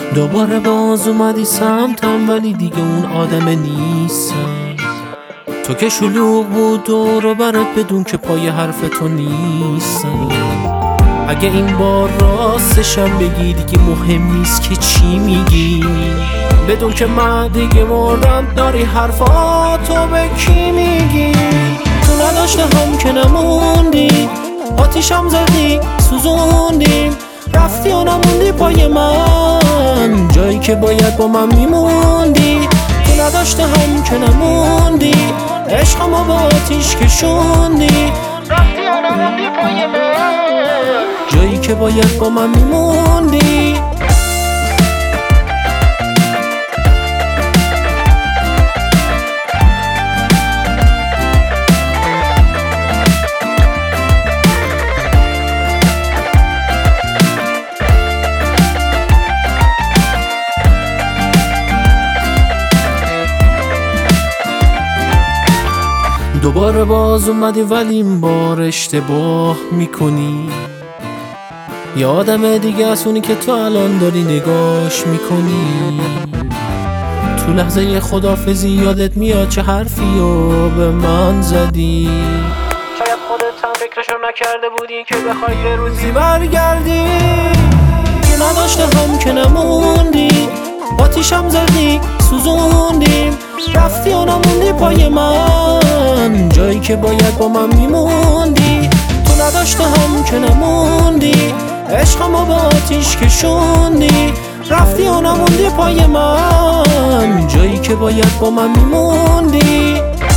دوباره باز اومدی سمتم ولی دیگه اون آدم نیستم. تو که شلوغ بود دور و برات بدون که پای حرف تو نیستم. اگه این بار راستشم بگی دیگه مهم نیست که چی میگی، بدون که من دیگه مردم داری حرفاتو به کی میگی. تو نداشته هم که نموندی، آتیشم زدی سوزوندیم، رفتی و نموندی پای من جایی که باید با من میموندی. تو نداشته هم که نموندی، عشقمو با آتیش کشوندی، رفتی و نموندی پای من جایی که باید با من میموندی. دوباره باز اومدی ولی این بار اشتباه میکنی. یه آدم دیگه از اونی که تو الان داری نگاش میکنی. تو لحظه خداحافظی یادت میاد چه حرفیو به من زدی. شاید خودت هم فکرشو نکرده بودی که بخوای یه روزی برگردی. که نداشته هم که نموندی، آتیشم زدی سوزوندیم، رفتی و نموندی پای من جایی که باید با من میموندی. تو نداشته هم که نموندی، عشقمو با آتیش کشوندی، رفتی و نموندی پای من جایی که باید با من میموندی.